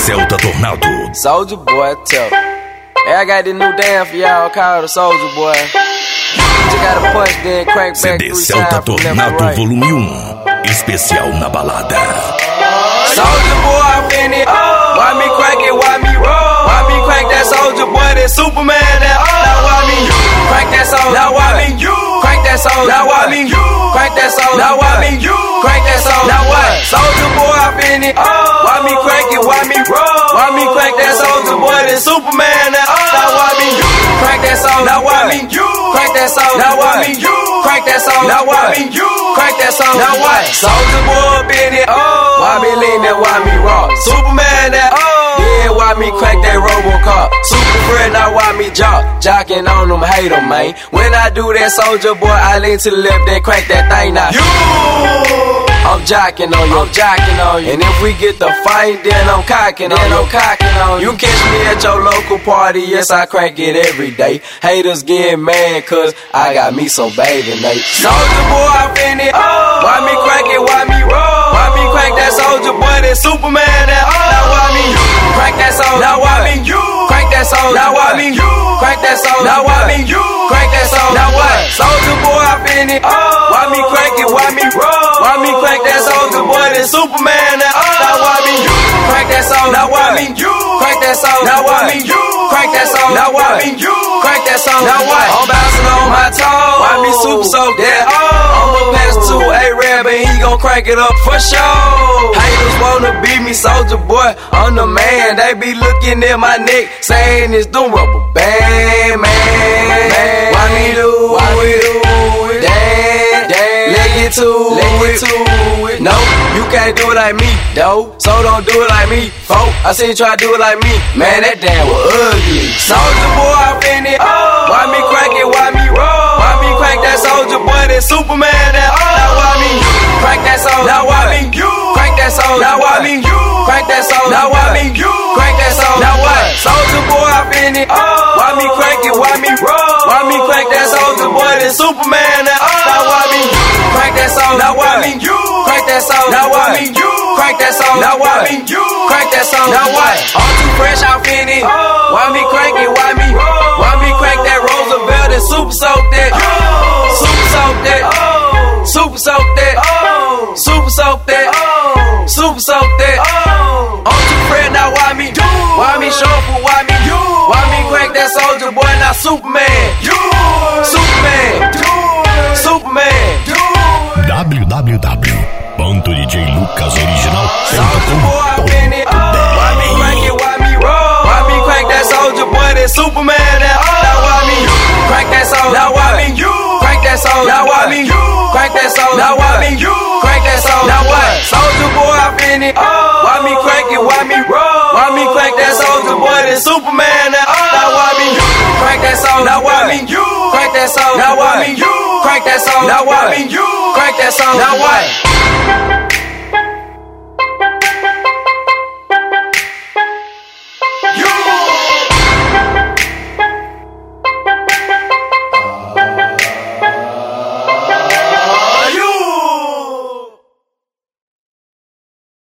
Celta Tornado. Soulja Boy, tell. Hey, I got this new dance for y'all called the Soulja Boy. You gotta punch, then crank back CD Celta Tornado Volume 1. Especial na balada. Soulja Boy, I'm in it. Why me crank it? Why me roll? Why me crank that Soulja Boy? That Superman, that now why me crank that Soulja? Now why me crank that Soulja? Now why me crank that Soulja? Now why me crank that Soulja? Now what? Soulja Boy, I'm in it. Why me crank it? Why me roll? Why me crank that Soulja Boy? That Superman, that now why me crank that Soulja? Now why me crank that Soulja? Now why me crank that Soulja? Now why me crank that Soulja? Now what? Soulja Boy, I'm in it. Why me lean that? Why me rock? Superman, that yeah, why me crank that Robocop? Super friend, now why me jocking on them, hate them, man. When I do that Soulja Boy, I lean to the left, then crank that thing now. I'm jocking on you, I'm jocking on you. And if we get the fight, then I'm cocking on you, I'm cocking on you. You catch me at your local party, yes, I crank it every day. Haters get mad, cause I got me some baby Nate. Soulja Boy, I'm in it. Why me crank it, why me roll? Why me crank that Soulja Boy, that Superman, that now why me crank that Soulja? Now why me crank that Soulja? Now why me crank that Soulja? Now why me crank that Soulja? Now what? Soulja Boy, I'm in it. Why me crank it, why me roll? Why me crank that Soulja Boy, that Superman, that now why me crank that Soulja? Now why me crank that Soulja? Now why me crank that Soulja? Now why me crank that Soulja? Now what? I'm bouncing on my toes. Why me super soak that? I'ma pass to A-Rab and he gon' crank it up for sure. Haters wanna beat me, Soulja Boy, I'm the man. They be looking at my neck, saying it's the rubber band, man. Why me do it? Leg it to it. No, you can't do it like me, though. So don't do it like me, folk. I seen you try to do it like me. Man, that damn was ugly. Soulja Boy, I'm in it. Why me crank it? Why me roll? Why me crank that Soulja Boy, that Superman, that now why me crank that Soulja? Now why me crank that Soulja? Now why me crank that Soulja? Now why me crank that Soulja? Now what? Soulja Boy, I'm in it. Why me crank it? Why me roll? Why me crank that Soulja Boy, that Superman, that now why me crank that Soulja? Now why me crank that Soulja? Now why me crank that Soulja? Now why me crank that Soulja? Now what? I'm too fresh, I'm in it. Why me crank it? Why me crank that Roosevelt and super soak that? Super soak that. Super soak that. Super soak that. Super soak that. I'm too fresh, now why me shuffle? Why me crank that Soulja Boy? Now Superman. www.djlucasoriginal.com. Why me crank it? Why me roll? Why me crank that Soulja Boy, that Superman, that now why me crank that Soulja? Now why me crank that Soulja? Now why me crank that Soulja? Now why me crank that Soulja? Now what? Soulja Boy, I'm in it. Why me crank it? Why me roll? Why me crank that Soulja Boy, that Superman, that now why me crank that Soulja? Now why me crank that Soulja? Now why me crank that Soulja? Now why me crank that Soulja? Now what?